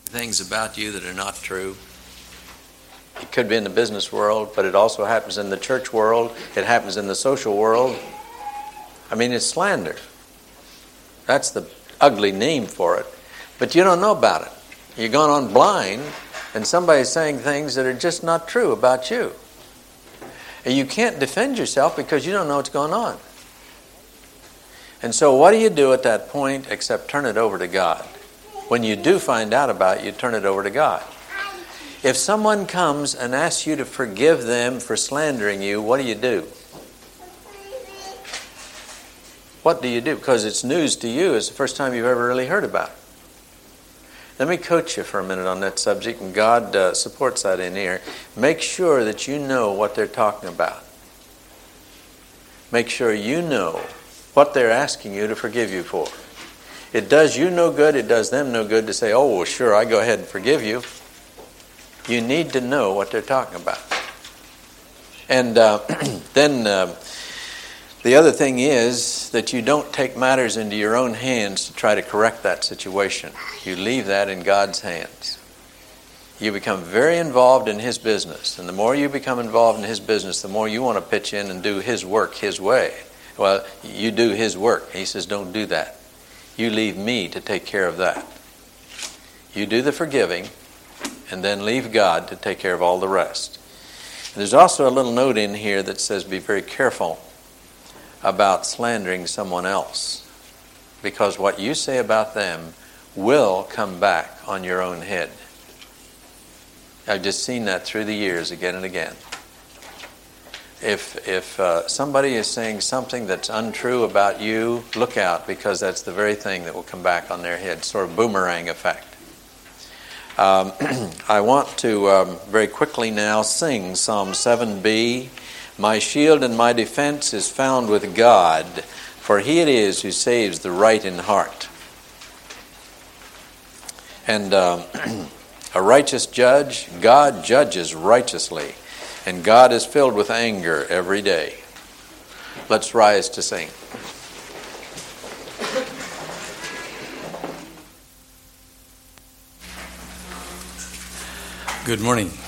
things about you that are not true. It could be in the business world, but it also happens in the church world. It happens in the social world. I mean, it's slander. That's the ugly name for it. But you don't know about it. You're going on blind, and somebody's saying things that are just not true about you. And you can't defend yourself because you don't know what's going on. And so what do you do at that point except turn it over to God? When you do find out about it, you turn it over to God. If someone comes and asks you to forgive them for slandering you, what do? What do you do? Because it's news to you. It's the first time you've ever really heard about it. Let me coach you for a minute on that subject, and God supports that in here. Make sure that you know what they're talking about. Make sure you know what they're asking you to forgive you for. It does you no good, it does them no good to say, oh, well, sure, I go ahead and forgive you. You need to know what they're talking about. And then the other thing is that you don't take matters into your own hands to try to correct that situation. You leave that in God's hands. You become very involved in His business. And the more you become involved in His business, the more you want to pitch in and do His work His way. Well, you do His work. He says, don't do that. You leave me to take care of that. You do the forgiving, and then leave God to take care of all the rest. And there's also a little note in here that says be very careful about slandering someone else, because what you say about them will come back on your own head. I've just seen that through the years again and again. If somebody is saying something that's untrue about you, look out, because that's the very thing that will come back on their head, sort of boomerang effect. I want to very quickly now sing Psalm 7b. My shield and my defense is found with God, for He it is who saves the right in heart. And a righteous judge, God judges righteously, and God is filled with anger every day. Let's rise to sing. Good morning.